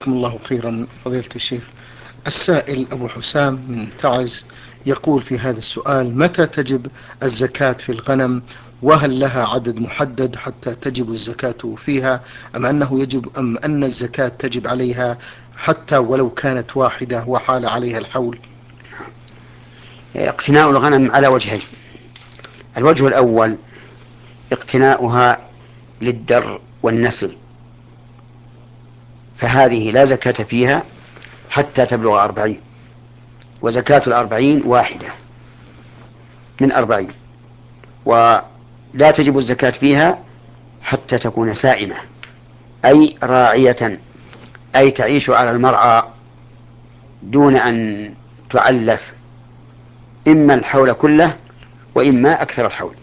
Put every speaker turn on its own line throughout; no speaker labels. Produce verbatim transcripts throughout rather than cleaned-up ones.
جزاكم الله خيرا فضيلة الشيخ. السائل أبو حسام من تعز يقول في هذا السؤال: متى تجب الزكاة في الغنم؟ وهل لها عدد محدد حتى تجب الزكاة فيها، أم أنه يجب أم أن الزكاة تجب عليها حتى ولو كانت واحدة وحال عليها الحول؟
اقتناء الغنم على وجهين. الوجه الأول اقتناؤها للدر والنسل، فهذه لا زكاة فيها حتى تبلغ أربعين، وزكاة الأربعين واحدة من أربعين، ولا تجب الزكاة فيها حتى تكون سائمة، أي راعية، أي تعيش على المرعى دون أن تعلف، إما الحول كله وإما أكثر الحول.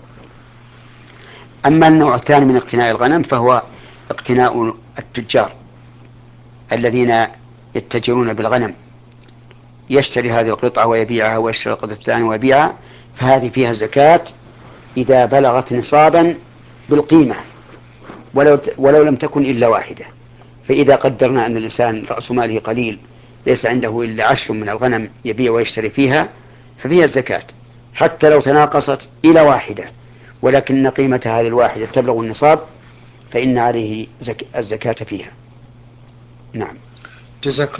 أما النوع الثاني من اقتناء الغنم فهو اقتناء التجار الذين يتجرون بالغنم، يشتري هذه القطعة ويبيعها، ويشتري القطعة الثانية ويبيعها، فهذه فيها زكاة إذا بلغت نصابا بالقيمة، ولو, ولو لم تكن إلا واحدة. فإذا قدرنا أن الإنسان رأس ماله قليل، ليس عنده إلا عشر من الغنم يبيع ويشتري فيها، ففيها الزكاة حتى لو تناقصت إلى واحدة، ولكن قيمة هذه الواحدة تبلغ النصاب، فإن عليه زك... الزكاة فيها. نعم.
جزاكم